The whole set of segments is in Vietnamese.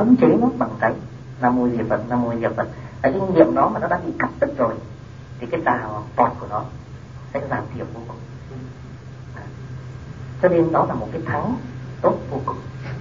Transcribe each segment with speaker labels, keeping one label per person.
Speaker 1: khống chế nó bằng cái Nam Mô Di Phật, Nam Mô Di Phật. Tại cái niệm đó mà nó đã bị cắt đứt rồi thì cái tà vọt của nó sẽ giảm thiểu vô cùng. Cho nên đó là một cái thắng tốt vô cùng.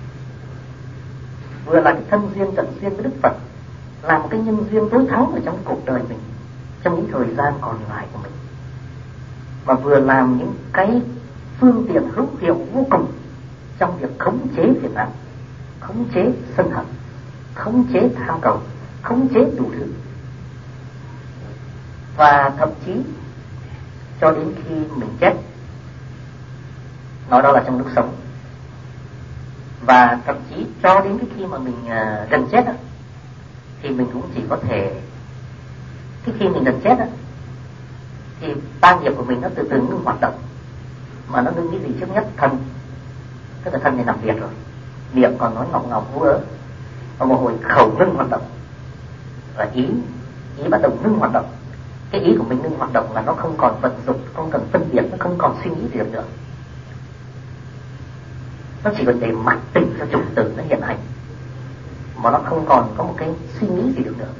Speaker 1: Vừa là cái thân duyên tận duyên với Đức Phật, là một cái nhân duyên tối thắng ở trong cuộc đời mình, trong những thời gian còn lại của mình, mà vừa làm những cái phương tiện hữu hiệu vô cùng trong việc khống chế phiền não, khống chế sân hận, khống chế tham cầu, khống chế đủ thứ. Và thậm chí cho đến khi mình chết, nói đó là trong lúc sống, và thậm chí cho đến cái khi mà mình gần chết á, thì mình cũng chỉ có thể, cái khi mình gần chết á, thì ba nghiệp của mình nó từ từ ngưng hoạt động. Mà nó ngưng cái gì trước nhất? Thân. Tức là thân này nằm liệt rồi, miệng còn nói ngọc ngọc vú ớ, và một hồi khẩu ngưng hoạt động, và ý bắt đầu ngưng hoạt động. Cái ý của mình ngưng hoạt động là nó không còn vận dụng, không cần phân biệt, nó không còn suy nghĩ gì được nữa. Nó chỉ còn để mặc tình cho chủng tử nó hiện hành, mà nó không còn có một cái suy nghĩ gì được nữa.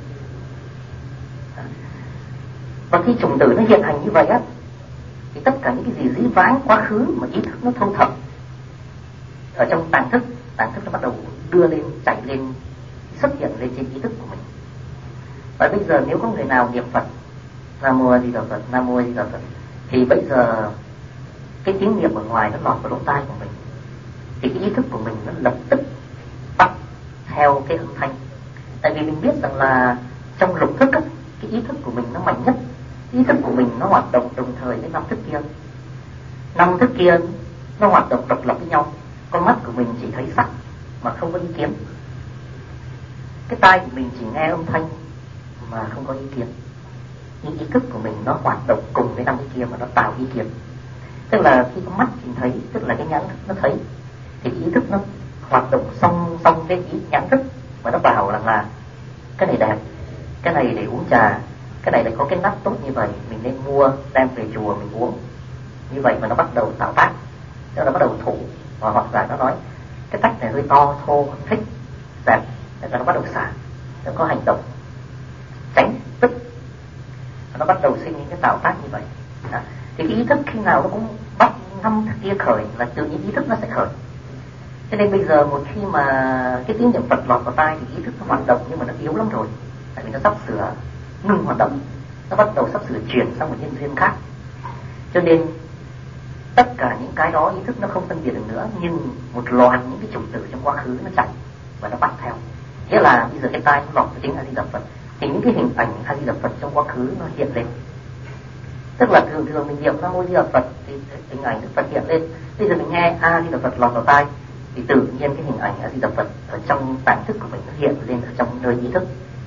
Speaker 1: Và khi chủng tử nó hiện hành như vậy á, thì tất cả những cái gì dĩ vãng quá khứ mà ý thức nó thâu thập ở trong tàng thức nó bắt đầu đưa lên, chạy lên, xuất hiện lên trên ý thức của mình. Và bây giờ nếu có người nào niệm Phật Nam Mô A Di Đà Phật, Nam Mô A Di Đà Phật, thì bây giờ cái tiếng niệm ở ngoài nó lọt vào lỗ tai của mình, thì cái ý thức của mình nó lập tức bắt theo cái âm thanh. Tại vì mình biết rằng là trong lục thức á, cái ý thức của mình nó mạnh nhất. Ý thức của mình nó hoạt động đồng thời với năm thức kia. Năm thức kia nó hoạt động độc lập với nhau. Con mắt của mình chỉ thấy sắc mà không có ý kiến. Cái tai của mình chỉ nghe âm thanh mà không có ý kiến. Nhưng ý thức của mình nó hoạt động cùng với năm cái kia mà nó tạo ý kiến. Tức là khi con mắt nhìn thấy, tức là cái nhãn thức nó thấy, thì ý thức nó hoạt động song song với ý nhãn thức, và nó bảo rằng là cái này đẹp, cái này để uống trà, cái này lại có cái nắp tốt như vậy, mình nên mua đem về chùa mình uống. Như vậy mà nó bắt đầu tạo tác, tức là bắt đầu thủ. Và hoặc là nó nói cái tách này hơi to, thô, không thích, đẹp, nên là nó bắt đầu xả, nó có hành động tránh, tức, nó bắt đầu sinh những cái tạo tác như vậy. Thì cái ý thức khi nào nó cũng bắt năm thức kia khởi là tự nhiên ý thức nó sẽ khởi. Cho nên bây giờ một khi mà cái tiếng niệm Phật lọt vào tai thì ý thức nó hoạt động, nhưng mà nó yếu lắm rồi, tại vì nó sắp sửa ngừng hoạt động, nó bắt đầu sắp sửa chuyển sang một nhân duyên khác. Cho nên tất cả những cái đó ý thức nó không phân biệt được nữa, nhưng một loạt những cái chủng tử trong quá khứ nó chạy và nó bắt theo. Nghĩa là bây giờ cái tai nó lọt vào tiếng A Di Đà Phật thì những cái hình ảnh A Di Đà Phật trong quá khứ nó hiện lên. Tức là thường thường mình niệm Nam Mô Di Đà Phật thì hình ảnh Đức Phật hiện lên. Bây giờ mình nghe A Di Đà Phật lọt vào tai thì tự nhiên cái hình ảnh A Di Đà Phật ở trong tạng thức của mình nó hiện lên ở trong nơi ý thức.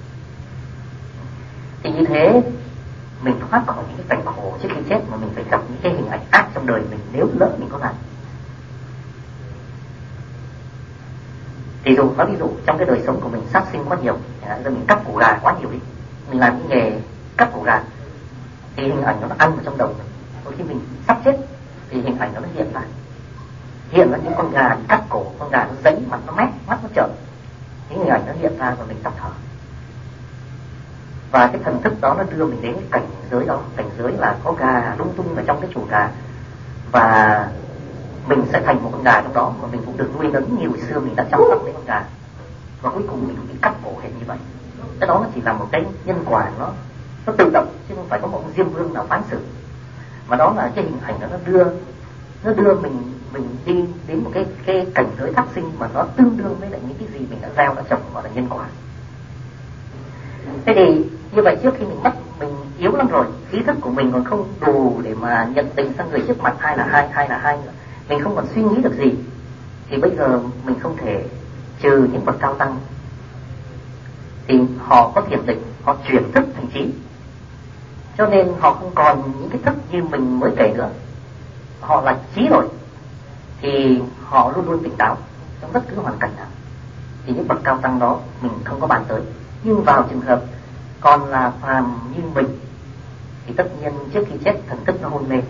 Speaker 1: Thì như thế mình thoát khỏi những cái cảnh khổ trước khi chết mà mình phải gặp những cái hình ảnh ác trong đời mình nếu lỡ mình có làm. Thì ví dụ trong cái đời sống của mình sát sinh quá nhiều, giờ mình cắt củ gà quá nhiều đi, mình làm cái nghề cắt củ gà thì hình ảnh nó ăn vào trong đầu mình. Đôi khi mình sắp chết thì hình ảnh nó hiện lại những con gà bị cắt cổ, con gà nó giấy, mặt nó mét, mắt nó trợn, những hình ảnh nó hiện ra và mình sắp thở. Và cái thần thức đó nó đưa mình đến cái cảnh giới đó. Cảnh giới là có gà lung tung ở trong cái chuồng gà, và mình sẽ thành một con gà trong đó, mà mình cũng được nuôi nấng nhiều xưa, mình đã chăm sóc đến con gà, và cuối cùng mình cũng bị cắt cổ hệ như vậy. Cái đó nó chỉ là một cái nhân quả nó tự động, chứ không phải có một diêm vương nào phán xử. Mà đó là cái hình ảnh đó nó đưa mình đi đến một cái cảnh giới thác sinh mà nó tương đương với lại những cái gì mình đã gieo, đã trồng, gọi là nhân quả. Thế thì như vậy trước khi mình mất, mình yếu lắm rồi, ý thức của mình còn không đủ để mà nhận định sang người trước mặt hai là hai nữa. Mình không còn suy nghĩ được gì, thì bây giờ mình không thể trừ những bậc cao tăng thì họ có thiền định, họ chuyển thức thành trí, cho nên họ không còn những cái thức như mình mới kể nữa, họ là trí rồi, thì họ luôn luôn tỉnh táo trong bất cứ hoàn cảnh nào. Thì những bậc cao tăng đó mình không có bàn tới. Nhưng vào trường hợp còn là phàm như mình thì tất nhiên trước khi chết thần thức nó hôn mê,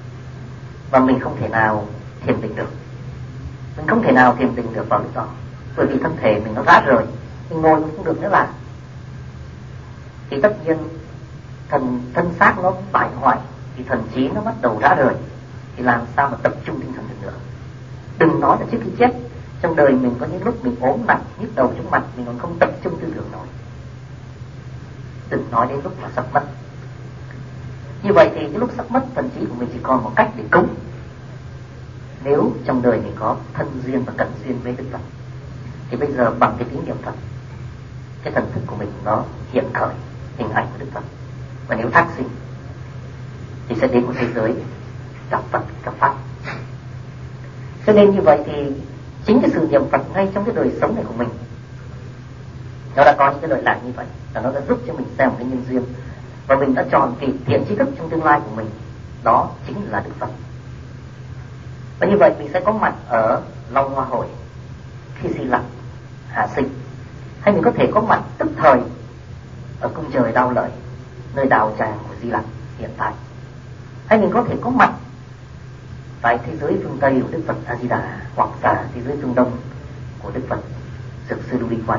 Speaker 1: và mình không thể nào thiền định được. Mình không thể nào thiền định được vào lúc đó. bởi vì thân thể mình nó rã rời, mình ngồi cũng không được nữa là, thì tất nhiên thân xác nó bại hoại, thì thần trí nó bắt đầu rã rời, thì làm sao mà tập trung tinh thần được nữa. Đừng nói là trước khi chết, trong đời mình có những lúc mình ốm nặng, nhức đầu chóng mặt, mình còn không tập trung tư tưởng nổi, đừng nói đến lúc mà sắp mất. Như vậy thì cái lúc sắp mất, thần trí của mình chỉ còn một cách để cúng. Nếu trong đời mình có thân duyên và cận duyên với Đức Phật, thì bây giờ bằng cái tín niệm Phật, cái thần thức của mình nó hiện khởi hình ảnh của Đức Phật. Và nếu thác sinh thì sẽ đến một thế giới gặp Phật, gặp Pháp. Cho nên như vậy thì chính cái sự niệm Phật ngay trong cái đời sống này của mình, nó đã có những cái lợi lạc như vậy, và nó đã giúp cho mình xem một cái nhân duyên, và mình đã chọn kịp thiện tri thức trong tương lai của mình, đó chính là Đức Phật. Và như vậy mình sẽ có mặt ở Long Hoa Hội khi Di Lặc hạ sinh, hay mình có thể có mặt tức thời ở cung trời Đao Lợi, nơi đạo tràng của Di Lặc hiện tại, hay mình có thể có mặt tại thế giới phương Tây của Đức Phật A Di Đà, hoặc là thế giới phương Đông của Đức Phật Dược Sư Lưu Ly Quan,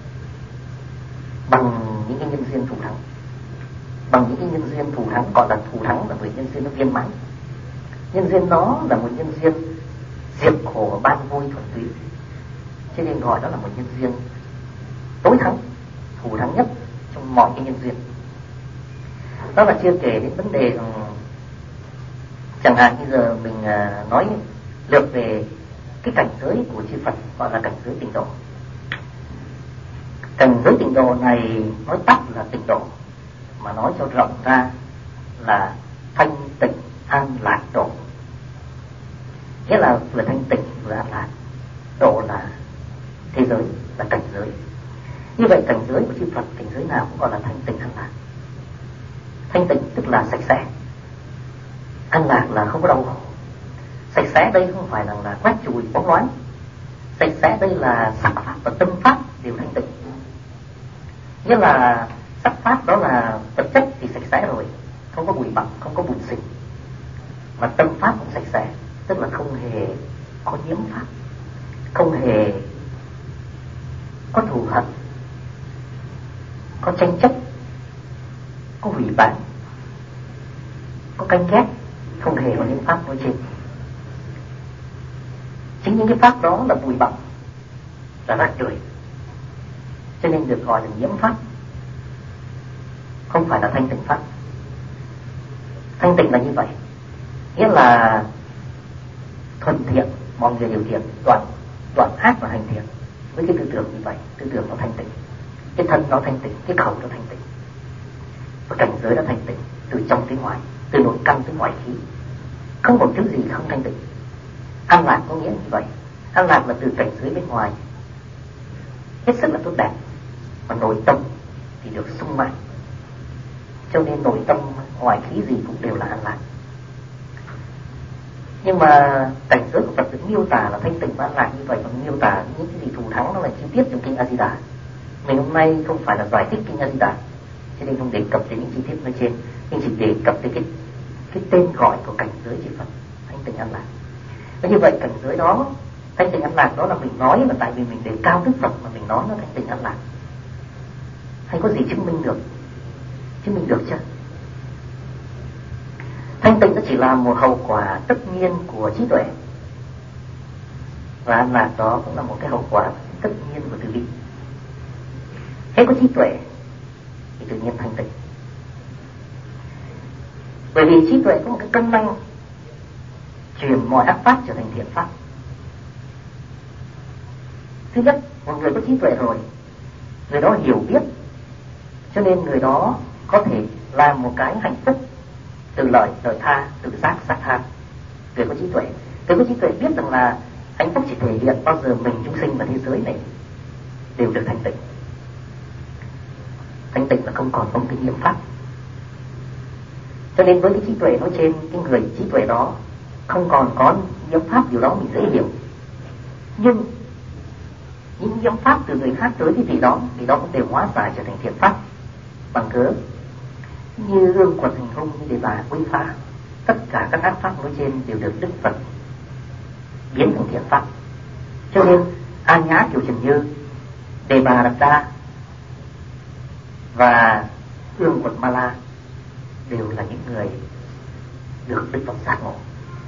Speaker 1: bằng những cái nhân duyên thù thắng. Bằng những cái nhân duyên thù thắng, gọi là thù thắng là một nhân duyên nó viên mãn. Nhân duyên đó là một nhân duyên diệt khổ ban vui thuần túy, cho nên gọi đó là một nhân duyên tối thắng, thù thắng nhất trong mọi cái nhân duyên. Đó là chưa kể đến vấn đề chẳng hạn như giờ mình nói lược về cái cảnh giới của chư Phật, gọi là cảnh giới tịnh độ. Cảnh giới tịnh độ này nói tắt là tịnh độ, mà nói cho rộng ra là thanh tịnh an lạc độ. Nghĩa là vừa thanh tịnh vừa an lạc, độ là thế giới, là cảnh giới. Như vậy cảnh giới của chư Phật, cảnh giới nào cũng gọi là thanh tịnh an lạc. Thanh tịnh tức là sạch sẽ, an lạc là không có đau khổ. Sạch sẽ đây không phải là quét chùi bóng loáng, sạch sẽ đây là sắc pháp và tâm pháp đều thanh tịnh. Nghĩa là sắc pháp đó là vật chất thì sạch sẽ rồi, không có bụi bặm, không có bụi xịn. Mà tâm pháp cũng sạch sẽ, tức là không hề có nhiễm pháp, không hề có thù hận, có tranh chấp, có hủy bán, có canh ghét, không hề có những pháp nói trên. Chính những cái pháp đó là bụi bặm, là rác rưởi, cho nên được gọi là nhiễm pháp, không phải là thanh tịnh pháp. Thanh tịnh là như vậy, nghĩa là thuần thiện, mọi người đều thiện, đoạn ác và hành thiện. Với cái tư tưởng như vậy, tư tưởng nó thanh tịnh, cái thân nó thanh tịnh, cái khẩu nó thanh tịnh, và cảnh giới nó thanh tịnh, từ trong tới ngoài, từ nội căn tới ngoại khí, không một thứ gì không thanh tịnh. An lạc có nghĩa như vậy. An lạc là từ cảnh giới bên ngoài hết sức là tốt đẹp, và nội tâm thì được sung mãn. Cho nên nội tâm ngoại khí gì cũng đều là an lạc. Nhưng mà cảnh giới của Phật được miêu tả là thanh tịnh và an lạc như vậy, và miêu tả những cái gì thù thắng nó là chi tiết trong kinh A Di Đà. Mình hôm nay không phải là giải thích kinh A Di Đà, cho nên không đề cập đến những chi tiết nói trên, nhưng chỉ đề cập đến cái tên gọi của cảnh giới chư Phật thanh tịnh an lạc. Và như vậy cảnh giới đó, thanh tịnh an lạc đó là mình nói là tại vì mình đề cao Đức Phật mà mình nói nó thanh tịnh an lạc, hay có gì chứng minh được? Chứng minh được chứ? Thanh tịnh nó chỉ là một hậu quả tất nhiên của trí tuệ, và an lạc đó cũng là một cái hậu quả tất nhiên của từ bi. Hết có trí tuệ thì tự nhiên thanh tịnh. Bởi vì trí tuệ có một cái công năng chuyển mọi ác pháp trở thành thiện pháp. Thứ nhất, một người có trí tuệ rồi, người đó hiểu biết, cho nên người đó có thể làm một cái hạnh phúc từ lợi tha, từ giác tha. Người có trí tuệ biết rằng là hạnh phúc chỉ thể hiện bao giờ mình chúng sinh và thế giới này đều được thanh tịnh. Thanh tịnh là không còn có cái nhiễm pháp. Cho nên với cái trí tuệ nói trên, cái người trí tuệ đó không còn có nhiễm pháp, điều đó mình dễ hiểu. Nhưng những nhiễm pháp từ người khác tới cái vị đó cũng đều hóa giải trở thành thiện pháp, bằng cớ như ương quật hành hung, như đề bà quy phá, tất cả các ác pháp nói trên đều được Đức Phật biến thành thiện pháp. Cho nên An Nhã Kiều Trần Như, Đề Bà Đạt Đa và Ương Quật Ma La đều là những người được Đức Phật giác ngộ.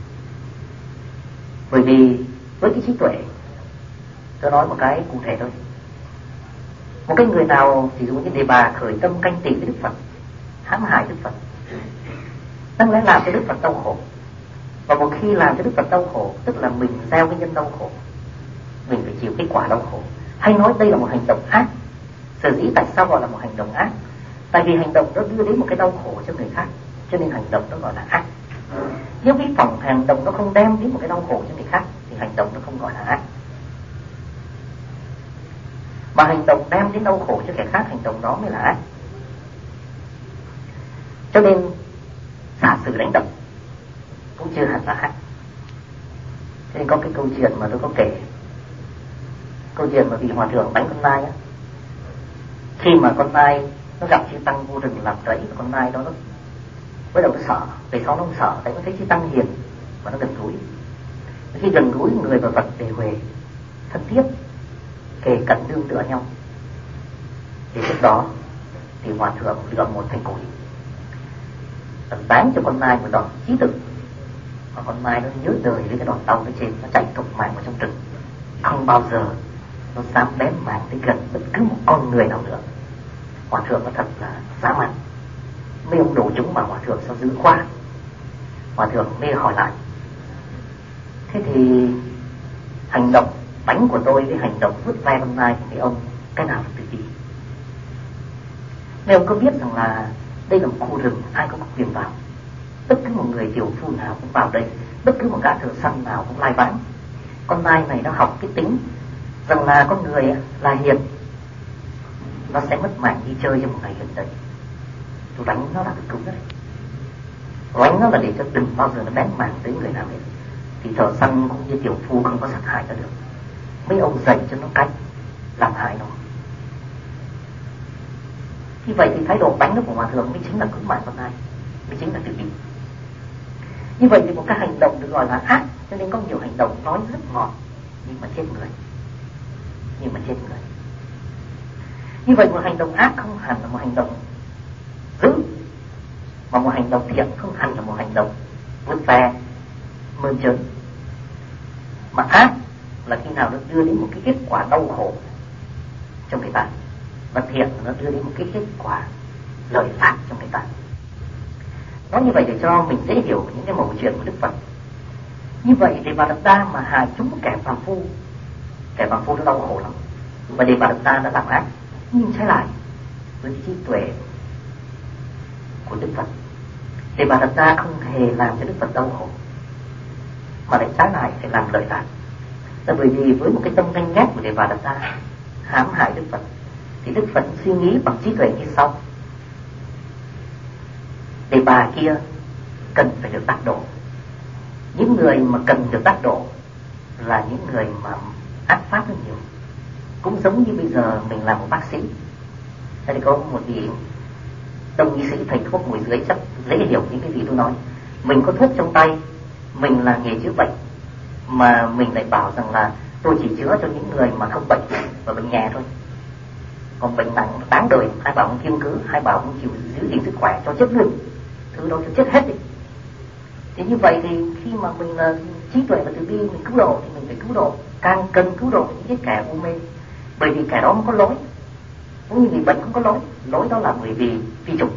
Speaker 1: Bởi vì với cái trí tuệ, tôi nói một cái cụ thể thôi, một cái người nào ví dụ như Đề Bà khởi tâm canh tị với Đức Phật, hãm hại Đức Phật, đáng lẽ làm cho Đức Phật đau khổ. Và một khi làm cho Đức Phật đau khổ, tức là mình gieo cái nhân đau khổ, mình phải chịu cái quả đau khổ. Hay nói đây là một hành động ác. Sở dĩ tại sao gọi là một hành động ác? Tại vì hành động đó đưa đến một cái đau khổ cho người khác, cho nên hành động đó gọi là ác. Nếu cái hành động nó không đem đến một cái đau khổ cho người khác thì hành động nó không gọi là ác. Mà hành động đem đến đau khổ cho kẻ khác, hành động đó mới là ác. Cho nên giả sử đánh đập cũng chưa hẳn là ác. Thế nên có cái câu chuyện mà tôi có kể, câu chuyện mà vị hòa thượng đánh con nai á. Khi mà con nai nó gặp chư tăng vô rừng làm rẫy, con nai đó nó bắt đầu nó sợ, về sau nó không sợ, tại nó thấy chư tăng hiền và nó gần gũi. Khi gần gũi người và vật đề huề thân thiết, kề cận nương tựa nhau, thì lúc đó thì hòa thượng lựa một thanh củi, bán cho con nai một đòn chí tử. Và con nai nó nhớ đời với cái đòn đau ở trên, nó chạy thục mạng vào trong rừng, không bao giờ nó dám bén mảng tới gần bất cứ một con người nào nữa. Hòa thượng nó thật là dã man. Mấy ông đổ chúng mà hòa thượng sao dữ quá. Hòa thượng mê hỏi lại, thế thì hành động đánh của tôi với hành động vứt ve con nai của mấy ông, cái nào là tự đi? Mấy ông có biết rằng là đây là một khu rừng, ai cũng có quyền vào. Bất cứ một người tiểu phu nào cũng vào đây, bất cứ một gã thợ săn nào cũng lai vãng. Con nai này nó học cái tính rằng là con người là hiền, nó sẽ mất mạng đi chơi trong một ngày gần đây. Tôi đánh nó là tôi cứu đấy, đánh nó là để cho đừng bao giờ nó bén mảng tới người nào hết. Thì thợ săn cũng như tiểu phu không có sát hại nó được. Mấy ông dạy cho nó cách làm hại nó. Như vậy thì thái độ đánh nó của hòa thượng mới chính là cứu mạng con nai, mới chính là tự đi. Như vậy thì một cái hành động được gọi là ác. Cho nên có nhiều hành động nói rất ngọt nhưng mà chết người, nhưng mà chết người. Như vậy một hành động ác không hẳn là một hành động dữ, mà một hành động thiện không hẳn là một hành động vứt ve mơn trớn. Mà ác là khi nào nó đưa đến một cái kết quả đau khổ cho người ta, và thiện là nó đưa đến một cái kết quả lợi lạc cho người ta. Nói như vậy để cho mình dễ hiểu những cái mẩu chuyện của Đức Phật. Như vậy Đề Bà Đạt Đa mà hại chúng kẻ phàm phu, kẻ phàm phu nó đau khổ lắm, và Đề Bà Đạt Đa đã làm ác. Nhưng trái lại với trí tuệ của Đức Phật, Đề Bà Đạt Đa không hề làm cho Đức Phật đau khổ, mà lại trái lại phải làm lợi lạc. Là bởi vì với một cái tâm ganh ghét của Đề Bà Đạt Đa hãm hại Đức Phật, thì Đức Phật suy nghĩ bằng trí tuệ như sau: Đề Bà kia cần phải được đắc độ. Những người mà cần được đắc độ là những người mà ác pháp rất nhiều. Cũng giống như bây giờ mình là một bác sĩ. Thế thì có một vị đông y sĩ thầy thuốc ngồi dưới chắc dễ hiểu những cái gì tôi nói. Mình có thuốc trong tay, mình là nghề chữa bệnh, mà mình lại bảo rằng là tôi chỉ chữa cho những người mà không bệnh và bệnh nhẹ thôi. Còn bệnh nặng đáng đời, hai bảo không kiêng cứ, hai bảo không chịu giữ gìn sức khỏe cho chết luôn, thứ đó cho chết hết đi. Thì như vậy thì khi mà mình là trí tuệ và từ bi, mình cứu độ thì mình phải cứu độ, càng cần cứu độ những cái kẻ u mê. Bởi vì kẻ đó không có lỗi, cũng như người bệnh không có lỗi, lỗi đó là bởi vì phi trùng.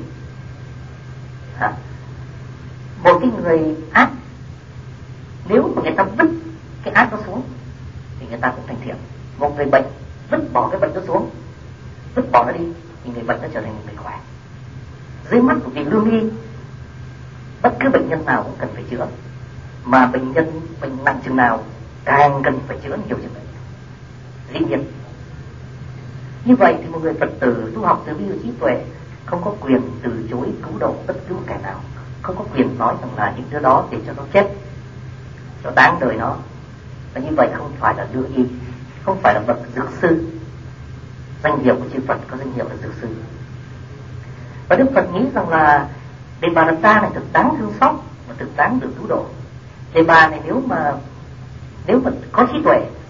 Speaker 1: Một cái người ác, nếu mà người ta vứt cái ác đó xuống thì người ta cũng thành thiện. Một người bệnh vứt bỏ cái bệnh đó xuống, vứt bỏ nó đi, thì người bệnh nó trở thành một người khỏe. Dưới mắt của vị lương y, bất cứ bệnh nhân nào cũng cần phải chữa, mà bệnh nhân bệnh nặng chừng nào càng cần phải chữa nhiều chừng ấy, dĩ nhiên. Như vậy thì một người Phật tử tu học từ bi và trí tuệ không có quyền từ chối cứu độ bất cứ một kẻ nào, không có quyền nói rằng là những đứa đó để cho nó chết, cho đáng đời nó. Và như vậy không phải là lương y, không phải là bậc dược sư. Danh hiệu của chư Phật có danh hiệu là dược sư. Và Đức Phật nghĩ rằng là Đề Bà Đạt Đa này thực đáng thương xót và thực đáng được cứu độ. Đề Bà này nếu mà có trí tuệ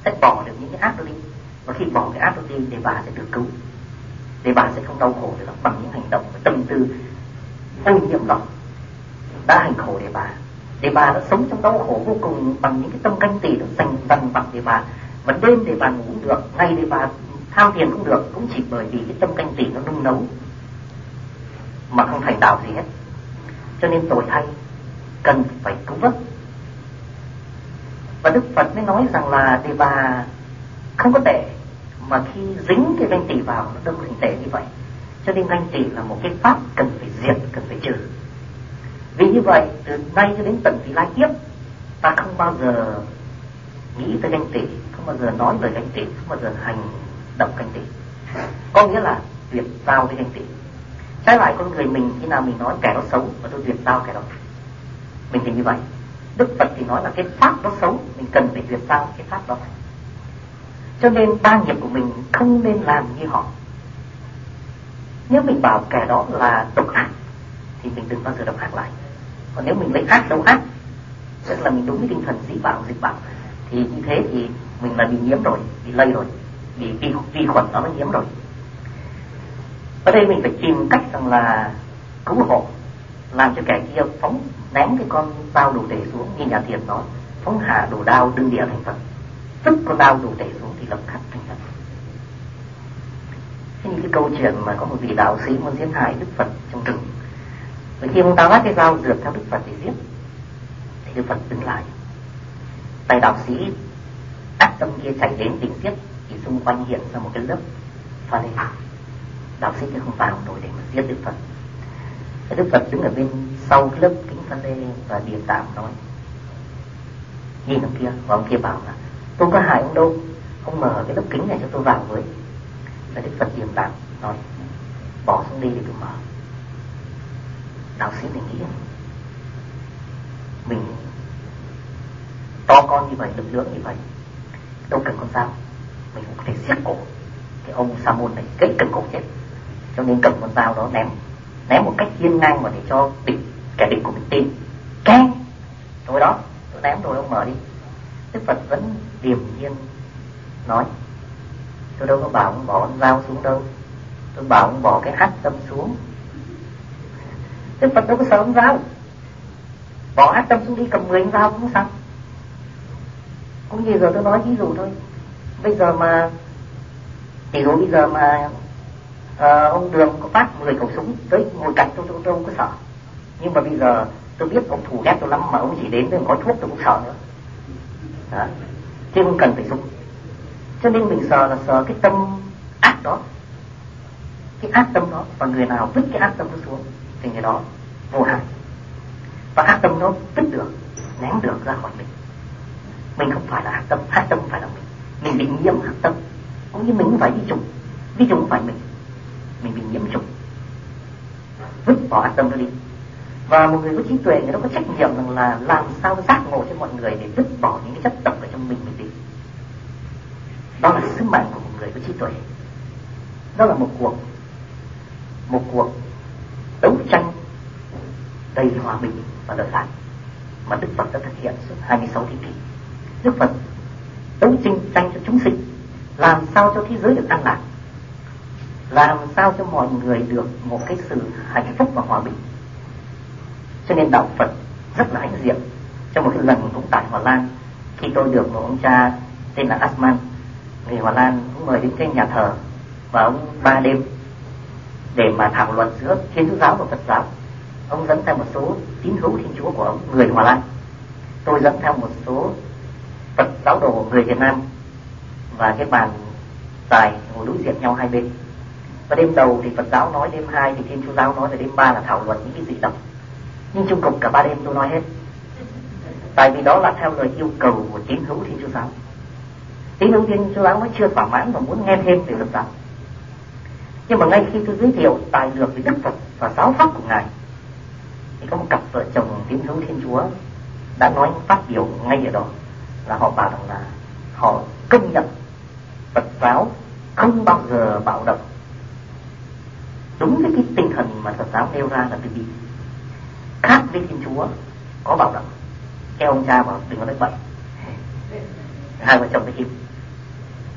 Speaker 1: sẽ bỏ được những cái ác đó đi. Và khi bỏ cái ác đó đi, Đề Bà sẽ được cứu. Đề Bà sẽ không đau khổ nữa bằng những hành động và tâm tư ô nhiễm đó đã hành khổ Đề Bà. Đề Bà đã sống trong đau khổ vô cùng bằng những cái tâm canh tỳ nó dành dằn vặt Đề Bà. Và đêm Đề Bà ngủ cũng được, ngày Đề Bà tham thiền cũng được, cũng chỉ bởi vì cái tâm canh tỳ nó nung nấu mà không thành đạo gì hết. Cho nên tội thay cần phải cứu vớt. Và Đức Phật mới nói rằng là Đề Bà không có tệ, mà khi dính cái ganh tị vào nó đâm thành tệ như vậy. Cho nên ganh tị là một cái pháp cần phải diệt, cần phải trừ. Vì như vậy từ nay cho đến tận vị lai kiếp, ta không bao giờ nghĩ tới ganh tị, không bao giờ nói lời ganh tị, không bao giờ hành động ganh tị. Có nghĩa là tuyệt giao với ganh tị. Trái lại con người mình, khi nào mình nói kẻ đó xấu và tôi tuyệt giao kẻ đó, mình thì như vậy. Đức Phật thì nói là cái pháp đó xấu, mình cần phải tuyệt giao cái pháp đó. Cho nên ba nghiệp của mình không nên làm như họ. Nếu mình bảo kẻ đó là độc ác thì mình đừng bao giờ độc ác lại. Còn nếu mình lấy ác đấu ác, tức là mình đúng với tinh thần dĩ bảo dịch bảo, thì như thế thì mình là bị nhiễm rồi, bị lây rồi, bị vi khuẩn nó nhiễm rồi. Ở đây mình phải tìm cách rằng là cứu hộ, làm cho kẻ kia phóng ném cái con dao đồ tể xuống, như nhà thiền nói, phóng hạ đồ đao đương địa thành Phật. Tức con đao đồ tể xuống thì lập khắc thành Phật. Thế như cái câu chuyện mà có một vị đạo sĩ muốn giết hại Đức Phật trong rừng. Và khi ông ta vác cái dao dượt theo Đức Phật để giết, thì Đức Phật đứng lại. Tay đạo sĩ ác tâm kia chạy đến tình tiết, thì xung quanh hiện ra một cái lớp pha lê. Đạo sĩ kia không vào nổi để mà giết Đức Phật. Đức Phật đứng ở bên sau cái lớp kính pha lê và điềm đạm nói, nhìn ông kia. Và ông kia bảo là tôi có hại ông đâu, ông mở cái lớp kính này cho tôi vào với. Và Đức Phật điềm đạm nói, bỏ xuống đi để tôi mở. Đạo sĩ này nghĩ mình to con như vậy, lực lượng như vậy, đâu cần con dao, mình cũng có thể siết cổ cái ông sa môn này, gãy cần cổ chết. Cho nên cầm con dao đó ném một cách hiên ngang mà để cho kẻ địch của mình tin. Keng, rồi đó, tôi ném rồi ông mở đi. Đức Phật vẫn điềm nhiên nói, tôi đâu có bảo ông bỏ con dao xuống đâu, tôi bảo ông bỏ cái ác tâm xuống. Đức Phật đâu có sợ ông dao, bỏ ác tâm xuống đi, cầm 10 dao cũng sao. Cũng như giờ tôi nói ví dụ thôi, bây giờ mà ông Đường có phát 10 khẩu súng tới ngồi cạnh tôi không có sợ. Nhưng mà bây giờ tôi biết ông thù ghét tôi lắm, mà ông chỉ đến với gói thuốc tôi cũng sợ nữa. Đó. Chứ không cần phải súng. Cho nên mình sợ là sợ cái tâm ác đó, cái ác tâm đó. Và người nào vứt cái ác tâm đó xuống thì người đó vô hại. Và ác tâm đó vứt được, ném được ra khỏi mình. Mình không phải là ác tâm không phải là mình bị nhiễm ác tâm. Cũng như mình không phải vi trùng không phải mình bị nhiễm trùng. Vứt bỏ ác tâm đó đi. Và một người có trí tuệ, người đó có trách nhiệm rằng là làm sao giác ngộ cho mọi người để vứt bỏ những cái chất độc ở trong mình đi. Đó là sứ mệnh của một người có trí tuệ. Đó là một cuộc đấu tranh đầy hòa bình và lợi lạc mà Đức Phật đã thực hiện suốt 26 thế kỷ. Đức Phật đấu tranh cho chúng sinh, làm sao cho thế giới được an lạc, làm sao cho mọi người được một cái sự hạnh phúc và hòa bình. Cho nên đạo Phật rất là hãnh diện. Trong một cái lần cũng tại Hòa Lan, khi tôi được một ông cha tên là Asman, người Hòa Lan, cũng mời đến trên nhà thờ và ông 3 đêm để mà thảo luận giữa Thiên Chúa giáo và Phật giáo. Ông dẫn theo một số tín hữu Thiên Chúa của ông, người Hòa Lan. Tôi dẫn theo một số Phật giáo đồ người Việt Nam, và cái bàn tài ngồi đối diện nhau hai bên. Và đêm đầu thì Phật giáo nói, đêm 2 thì Thiên Chúa giáo nói, và đêm 3 là thảo luận những cái dị động. Nhưng chung cộng cả 3 đêm tôi nói hết. Tại vì đó là theo lời yêu cầu của tín hữu Thiên Chúa giáo. Tín hữu Thiên Chúa giáo mới chưa thỏa mãn và muốn nghe thêm về Phật giáo. Nhưng mà ngay khi tôi giới thiệu tài lược về Đức Phật và giáo pháp của Ngài, thì có một cặp vợ chồng tín hữu Thiên Chúa đã nói phát biểu ngay ở đó, là họ bảo rằng là họ công nhận Phật giáo không bao giờ bạo động, đúng với cái tinh thần mà Phật giáo nêu ra là từ bi. Khác với Thiên Chúa có bạo động. Cái ông cha bảo đừng có nói bậy. Hai vợ chồng mới im.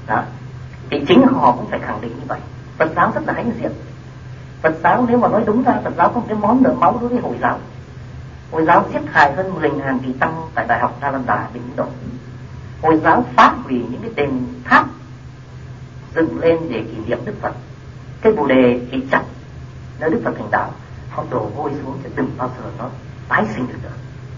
Speaker 1: Đó. Thì chính họ cũng phải khẳng định như vậy. Phật giáo rất là hãnh diện. Phật giáo nếu mà nói đúng ra, Phật giáo có một cái món nợ máu đối với Hồi giáo. Hồi giáo giết hại hơn 10.000 vị tăng tại Đại học Nalanda bên Ấn Độ. Hồi giáo phá hủy những cái đền tháp dựng lên để kỷ niệm Đức Phật. Cái bồ đề thì chặt nơi Đức Phật thành đạo, họ đổ vôi xuống sẽ đừng bao giờ nó tái sinh được nữa.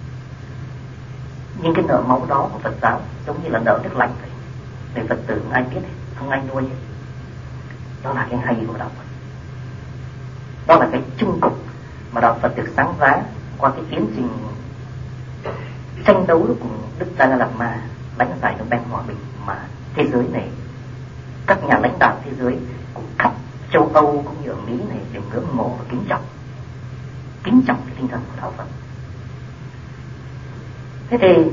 Speaker 1: Nhưng cái nợ máu đó của Phật giáo giống như là nợ nước lạnh vậy. Người Phật tử không ai biết, không ai nuôi. Đó là cái hay của đạo Phật. Đó là cái chung cục mà đạo Phật được sáng giá qua cái tiến trình tranh đấu cùng Đức Dalai Lama đánh giải Nobel hòa bình mà thế giới này, các nhà lãnh đạo thế giới cũng khắp châu Âu cũng như ở Mỹ này đều ngưỡng mộ và kính trọng cái tinh thần của đạo Phật. Thế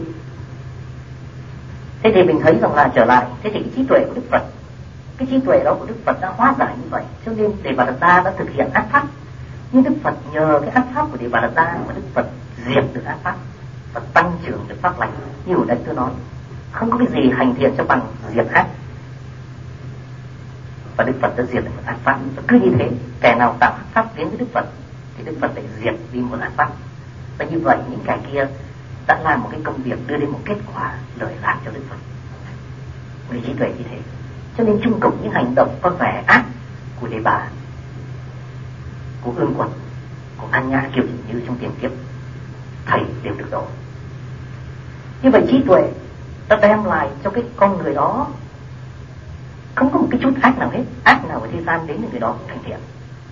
Speaker 1: thì mình thấy rằng là trở lại, thế thì cái trí tuệ của Đức Phật, cái trí tuệ đó của Đức Phật đã hóa giải như vậy, cho nên Đề Bà Đạt Đa đã thực hiện ác pháp. Nhưng Đức Phật nhờ cái ác pháp của Đề Bà Đạt Đa mà Đức Phật diệt được ác pháp và tăng trưởng được pháp lành. Như ở đây tôi nói, không có cái gì hành thiện cho bằng diệt ác. Và Đức Phật đã diệt được một ác pháp. Và cứ như thế, kẻ nào tạo ác pháp đến với Đức Phật thì Đức Phật lại diệt đi một ác pháp. Và như vậy những kẻ kia đã làm một cái công việc đưa đến một kết quả lợi lạc cho Đức Phật. Vì trí tuệ như thế, cho nên chung cùng những hành động có vẻ ác của Đề Bà, của Ương Quật, của An Nhã Kiều Như trong tiền kiếp, thầy đều được độ. Như vậy trí tuệ đã đem lại cho cái con người đó không có một cái chút ác nào hết. Ác nào ở thế gian đến thì người đó cũng thành thiện.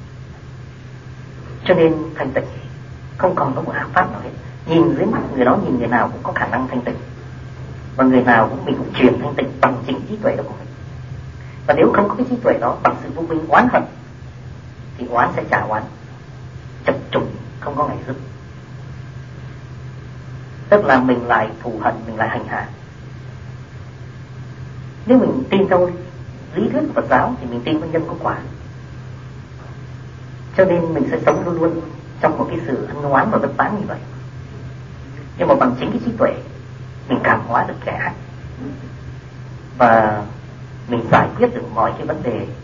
Speaker 1: Cho nên thành tịnh không còn có một ác pháp nào hết. Nhìn dưới mắt người đó, nhìn người nào cũng có khả năng thanh tịnh. Và người nào cũng mình cũng truyền thanh tịnh bằng chính trí tuệ đó của mình. Và nếu không có cái trí tuệ đó, bằng sự vô minh oán hận, thì oán sẽ trả oán, chập trùng không có ngày dứt. Tức là mình lại thù hận, mình lại hành hạ. Nếu mình tin theo lý thuyết của Phật giáo thì mình tin vào nhân có quả, cho nên mình sẽ sống luôn luôn trong một cái sự ăn oán và bất mãn như vậy. Nhưng mà bằng chính cái trí tuệ mình cảm hóa được kẻ ác, và mình giải quyết được mọi cái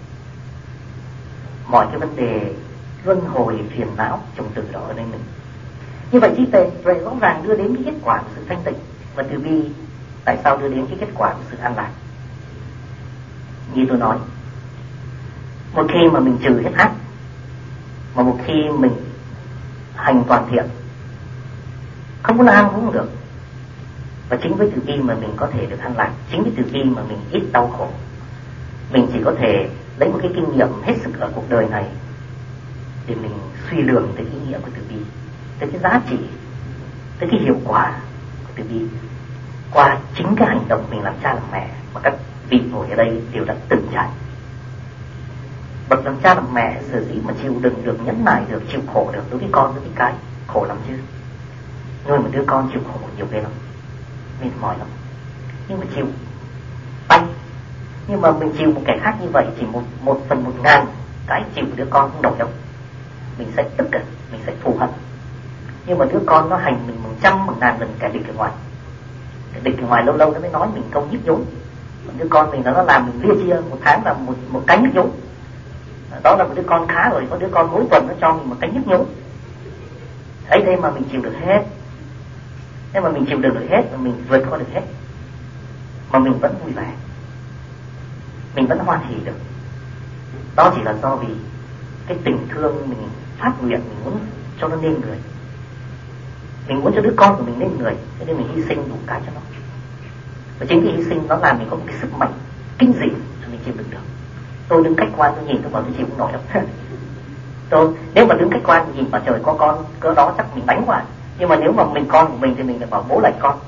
Speaker 1: vấn đề luân hồi phiền não trùng từ đó ở đây mình. Như vậy trí tuệ rõ ràng đưa đến cái kết quả của sự thanh tịnh. Và từ bi tại sao đưa đến cái kết quả của sự an lạc? Như tôi nói, một khi mà mình trừ hết ác, mà một khi mình hành toàn thiện, không có làm cũng không được. Và chính với từ bi mà mình có thể được an lạc. Chính với từ bi mà mình ít đau khổ. Mình chỉ có thể lấy một cái kinh nghiệm hết sức ở cuộc đời này để mình suy lường tới ý nghĩa của từ bi, tới cái giá trị, tới cái hiệu quả của từ bi qua chính cái hành động mình làm cha làm mẹ mà các vị ngồi ở đây đều đã từng trải. Bậc làm cha làm mẹ sở dĩ mà chịu đựng được, nhẫn nại được, chịu khổ được đối với con, đối với cái khổ lắm chứ. Nuôi một đứa con chịu khổ nhiều ghê lắm, mệt mỏi lắm, nhưng mà chịu tay. Nhưng mà mình chịu một kẻ khác như vậy chỉ 1/1000 cái chịu một đứa con không nổi đâu. Mình sẽ tức giận, mình sẽ thù hận. Nhưng mà đứa con nó hành mình 100/1000 lần kẻ địch ở ngoài. Kẻ địch ở ngoài lâu lâu nó mới nói mình câu nhức nhối. Đứa con mình nó làm mình lia chia một tháng là một cái nhức nhối. Đó là một đứa con khá rồi. Có đứa con mỗi tuần nó cho mình một cái nhức nhối. Ấy thế mà mình chịu được hết. Thế mà mình chịu được hết, mà mình vượt qua được hết, mà mình vẫn vui vẻ, mình vẫn hoan hỉ được. Đó chỉ là do vì cái tình thương mình phát nguyện, mình muốn cho nó nên người, mình muốn cho đứa con của mình nên người, cho nên mình hy sinh đủ cái cho nó. Và chính cái hy sinh nó làm mình có một cái sức mạnh kinh dị cho mình chịu đựng được. Tôi đứng cách quan tôi nhìn tôi bảo tôi chịu không nổi đâu. Nếu mà đứng cách quan nhìn mà trời có con cỡ đó chắc mình đánh qua. Nhưng mà nếu mà mình con của mình thì mình lại bảo bố lạnh con,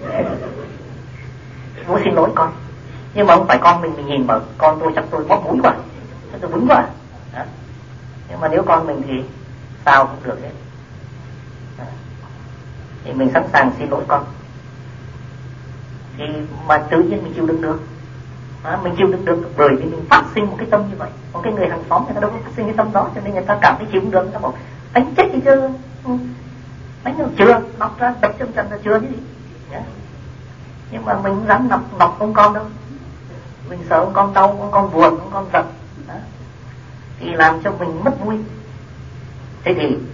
Speaker 1: bố xin lỗi con. Nhưng mà không phải con mình nhìn mà con tôi chắc tôi bóp mũi quá, tôi bứng quá. Đó. Nhưng mà nếu con mình thì sao cũng được đấy. Đó. Thì mình sẵn sàng xin lỗi con. Thì mà tự nhiên mình chịu đựng được. Đó, mình chịu đựng được bởi vì mình phát sinh một cái tâm như vậy. Còn cái người hàng xóm người ta đâu có phát sinh cái tâm đó, cho nên người ta cảm thấy chịu không được. Người ta bảo đánh chết thì chưa, đánh được chưa, nọc ra đập chân trần là chưa chứ gì. Yeah. Nhưng mà mình không dám nọc con đâu. Mình sợ con đau, con buồn, con giận đó, thì làm cho mình mất vui. Thế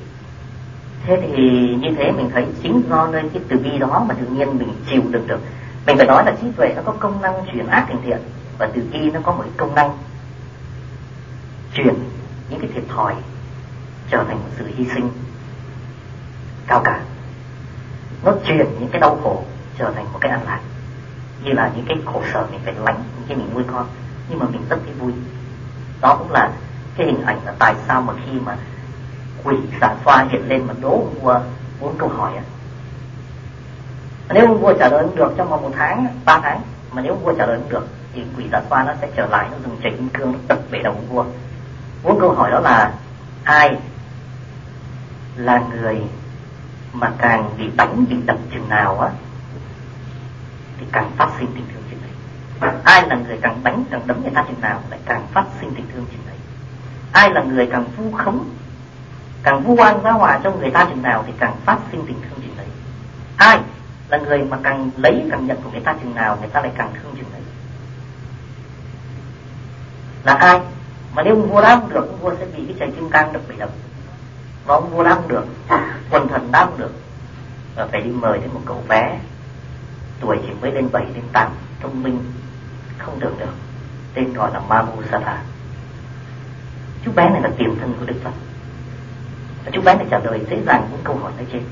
Speaker 1: thì như thế mình thấy chính do nơi cái từ bi đó mà tự nhiên mình chịu đựng được. Mình phải nói là trí tuệ nó có công năng chuyển ác thành thiện, và từ bi nó có một công năng chuyển những cái thiệt thòi trở thành một sự hy sinh cao cả. Nó chuyển những cái đau khổ trở thành một cái an lạc. Như là những cái khổ sở mình phải lánh, những cái mình nuôi con, nhưng mà mình rất thấy vui. Đó cũng là cái hình ảnh là tại sao mà khi mà quỷ Dạ Xoa hiện lên mà đố ông vua 4 câu hỏi á, nếu ông vua trả lời không được trong vòng 1 tháng, 3 tháng, mà nếu ông vua trả lời không được thì quỷ Dạ Xoa nó sẽ trở lại, nó dùng chảy kim cương nó đập bể đầu ông vua. 4 câu hỏi đó là: ai là người mà càng bị đánh bị đập chừng nào á thì càng phát sinh tình thương chừng đấy. Ai là người càng đánh càng đấm người ta chừng nào lại càng phát sinh tình thương chừng đấy. Ai là người càng vu khống, càng vu oan giá họa cho người ta chừng nào thì càng phát sinh tình thương chừng đấy. Ai là người mà càng lấy càng nhận của người ta chừng nào người ta lại càng thương chừng đấy. Là ai mà nếu ông vua đáp không được, ông vua sẽ bị cái chày kim cang đập bể đầu. Và ông vua đáp không được, quần thần đáp không được, và phải đi mời đến một cậu bé tuổi chỉ mới lên 7 đến 8, thông minh không tưởng được, tên gọi là Mahusatha. Chú bé này là tiền thân của Đức Phật, và chú bé này trả lời dễ dàng 4 câu hỏi nói trên.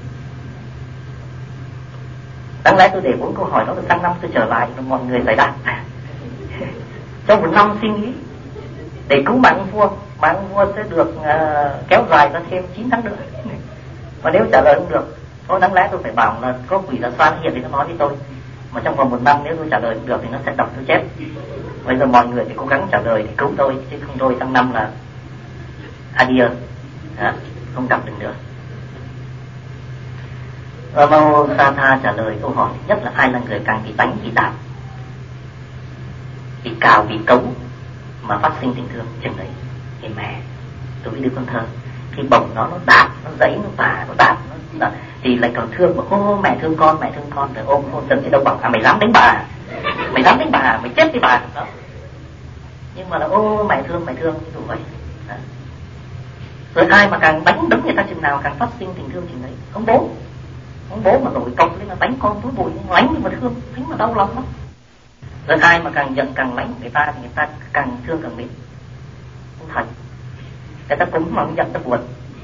Speaker 1: Đáng lẽ tôi để 4 câu hỏi đó được sang năm tôi trở lại và mọi người giải đáp trong 1 năm suy nghĩ để cứu mạng ông vua, mà ông vua sẽ được kéo dài ra thêm 9 tháng nữa. Và nếu trả lời không được, thôi đáng lẽ tôi phải bảo là có quỷ Dạ Xoa hiện thì nó nói với tôi, mà trong vòng 1 năm nếu tôi trả lời không được thì nó sẽ đập tôi chết. Bây giờ mọi người phải cố gắng trả lời để cứu tôi, chứ không tôi sang năm là adieu, không gặp được nữa. Và Mahusatha trả lời câu hỏi nhất là ai là người càng bị đánh, bị đạp, bị cào, bị cấu mà phát sinh tình thương chừng đấy. Thì mẹ tôi với đứa con thơ, khi bồng nó đạp, nó giãy, nó tả, nó đạp, nó thì lại còn thương, mà ô mẹ thương con, rồi ôm hôn chân thì đâu bằng mày dám đánh bà, mày chết với bà đó. Nhưng mà là ô mẹ thương ví dụ vậy đó. Rồi ai mà càng đánh đấm người ta chừng nào càng phát sinh tình thương chừng đấy. Ông bố mà nổi công lên là đánh con túi bụi, đánh nhưng mà thương, đánh mà đau lòng lắm. Rồi ai mà càng giận càng lánh người ta thì người ta càng thương càng mến. Không thật, người ta cúng mà không giận ta buồn.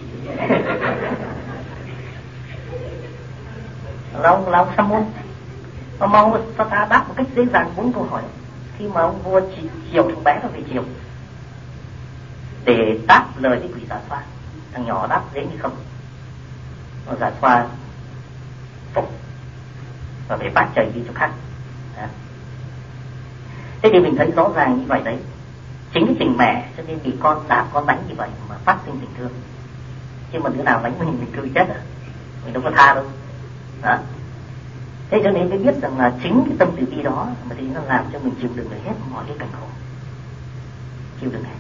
Speaker 1: Là ông sa môn mà mau cho ta đáp một cách dễ dàng 4 câu hỏi. Khi mà ông vua chiều thằng bé nó về chiều để đáp lời với quỷ Dạ Xoa, thằng nhỏ đáp dễ như không. Nó Dạ Xoa phục và phải bắt chạy đi chỗ khác. Thế thì mình thấy rõ ràng như vậy đấy, chính cái tình mẹ cho nên bị con đạp, con đánh như vậy mà phát sinh tình thương. Chứ mà đứa nào đánh mình cười chết mình đâu có tha đâu đó. Thế cho nên mới biết rằng là chính cái tâm từ bi đó mà thì nó làm cho mình chịu đựng được hết mọi cái cảnh khổ, chịu đựng hết.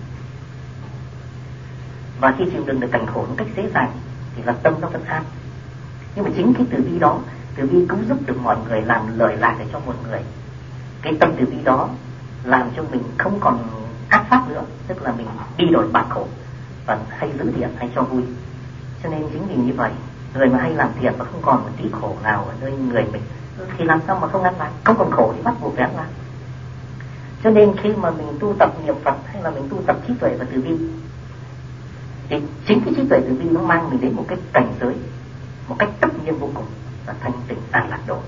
Speaker 1: Và khi chịu đựng được cảnh khổ một cách dễ dàng thì là tâm nó vẫn an. Nhưng mà chính cái từ bi đó, từ bi cũng giúp được mọi người, làm lợi lạc để cho mọi người. Cái tâm từ bi đó làm cho mình không còn ác pháp nữa, tức là mình đi đổi bạc khổ và hay giữ thiện, hay cho vui. Cho nên chính vì như vậy, người mà hay làm thiện và không còn một tí khổ nào ở nơi người mình thì làm sao mà không ăn lạc, không còn khổ thì bắt buộc phải ăn lạc. Cho nên khi mà mình tu tập niệm Phật hay là mình tu tập trí tuệ và từ bi thì chính cái trí tuệ từ bi nó mang mình đến một cái cảnh giới một cách tất nhiên vô cùng là thanh tịnh an lạc độ.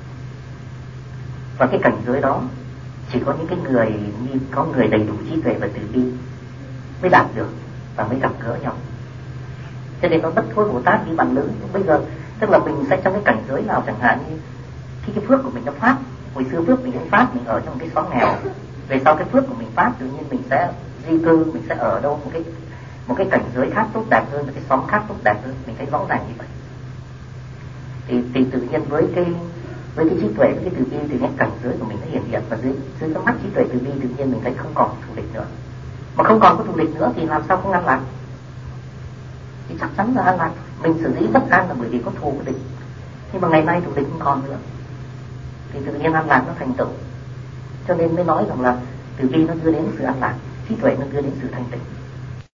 Speaker 1: Và cái cảnh giới đó chỉ có những cái người như có người đầy đủ trí tuệ và từ bi mới đạt được và mới gặp gỡ nhau. Cho nên nó bất thối Bồ Tát đi bằng lữ. Bây giờ tức là mình sẽ trong cái cảnh giới nào chẳng hạn như khi cái phước của mình nó phát, hồi xưa phước mình cũng phát, mình ở trong cái xóm nghèo, về sau cái phước của mình phát tự nhiên mình sẽ di cư, mình sẽ ở đâu một cái cảnh giới khác tốt đẹp hơn, một cái xóm khác tốt đẹp hơn, mình thấy rõ ràng như vậy. Thì tự nhiên với cái trí tuệ, với cái từ bi thì cái cảnh giới của mình nó hiện hiện, và dưới cái mắt trí tuệ từ bi tự nhiên mình thấy không còn thù địch nữa. Mà không còn có thù địch nữa thì làm sao không an lạc? Thì chắc chắn là an lạc. Mình xử lý bất an là bởi vì có thù có địch. Nhưng mà ngày nay thù địch không còn nữa thì tự nhiên an lạc nó thành tựu. Cho nên mới nói rằng là Từ bi nó đưa đến sự an lạc, trí tuệ nó đưa đến sự thanh tịnh.